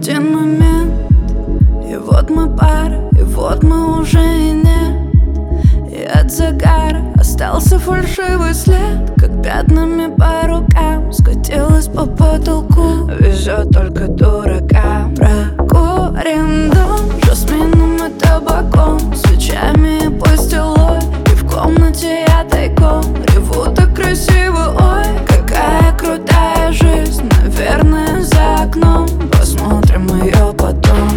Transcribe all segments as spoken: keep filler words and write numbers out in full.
один момент, и вот мы пара, и вот мы уже и нет. И от загара остался фальшивый след, как пятнами по рукам скатилась по потолку. Везет только дуракам. Прокурим дом жасмином и табаком, свечами и пастилой, и в комнате я тайком реву так красиво. Ой, какая крутая жизнь, наверное, за окном. Посмотрим ее потом.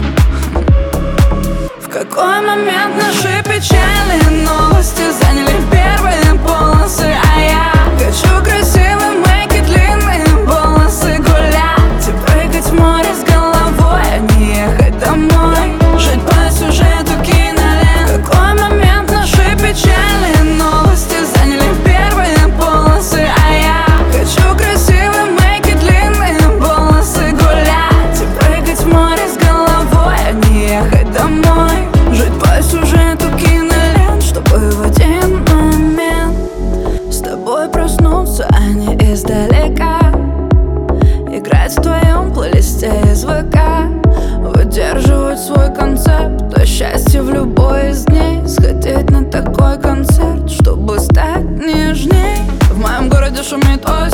В какой момент наши печальные новости заняли первые полосы, а я хочу красивый мейк и длинные волосы, гулять и прыгать в море с головой, а не ехать домой, жить по сюжету кинолент. В какой момент наши печальные новости заняли первые полосы, а я хочу красивый мейк и длинные волосы, гулять и прыгать в море с головой, а не ехать домой, жить по сюжету кинолент, чтобы в один момент с тобой проснуться, а не издалека, играть в твоем плейлисте из ВК, выдерживать свой концепт, а счастье в любой из дней, сходить на такой концерт, чтобы стать нежней. В моем городе шумит озеро,